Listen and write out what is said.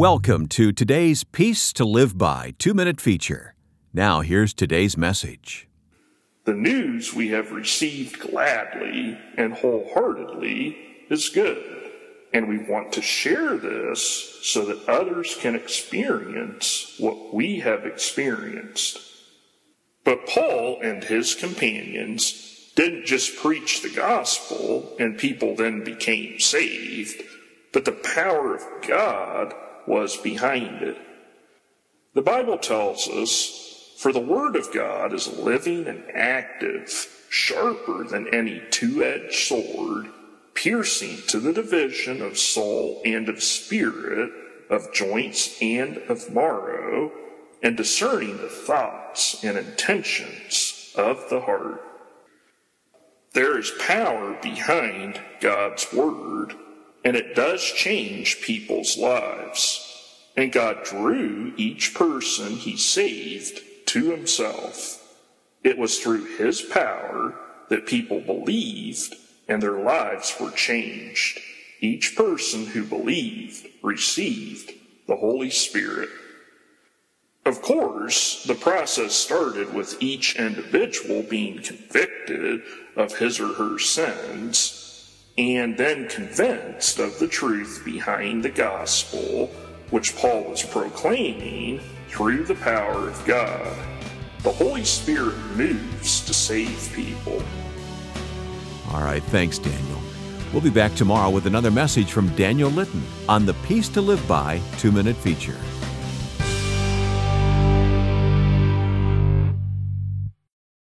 Welcome to today's Peace to Live By 2-minute feature. Now here's today's message. The news we have received gladly and wholeheartedly is good, and we want to share this so that others can experience what we have experienced. But Paul and his companions didn't just preach the gospel and people then became saved, but the power of God was behind it. The Bible tells us, "For the word of God is living and active, sharper than any two-edged sword, piercing to the division of soul and of spirit, of joints and of marrow, and discerning the thoughts and intentions of the heart." There is power behind God's word, and it does change people's lives. And God drew each person he saved to himself. It was through his power that people believed and their lives were changed. Each person who believed received the Holy Spirit. Of course, the process started with each individual being convicted of his or her sins, and then convinced of the truth behind the gospel, which Paul was proclaiming through the power of God. The Holy Spirit moves to save people. All right, thanks, Daniel. We'll be back tomorrow with another message from Daniel Litton on the Peace to Live By 2-minute feature.